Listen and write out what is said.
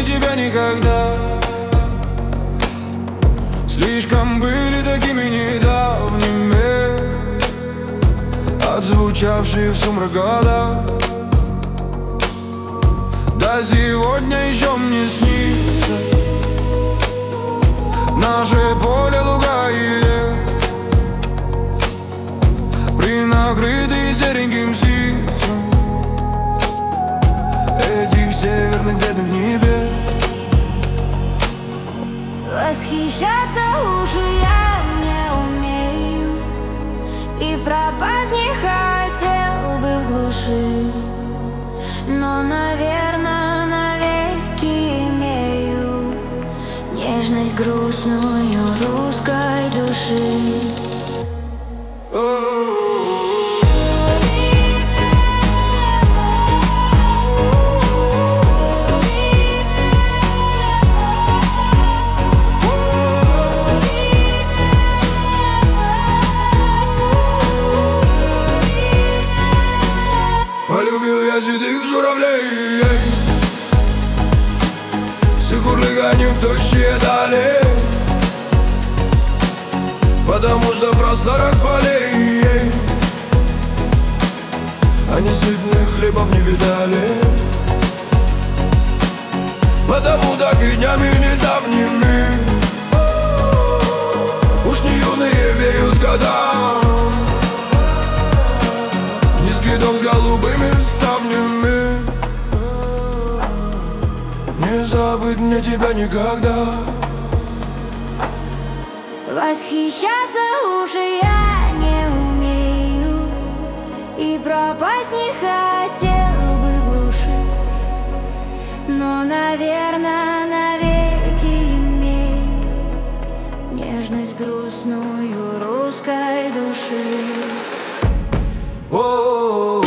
тебя никогда. Слишком были такими недавними отзвучавшие в сумрак года. Да сегодня еще мне снится наше поле, луга и лес, принакрытые сереньким ситцем этих северных бедных небес. Восхищаться уже я не умею, и пропасть не хотел бы в глуши, но, наверное, навеки имею нежность грустную русской души. Полюбил я седых журавлей с их урлыганием в тощие дали, потому что в просторах полей они сытных хлебов не видали. Потому так и днями недавними уж не юные веют года. Низкий дом с голубыми ставнями, не забыть мне тебя никогда. Восхищаться уже я не умею, и пропасть не хотел бы в глуши, но, наверное, навеки имею нежность грустную русской души. О-о-о.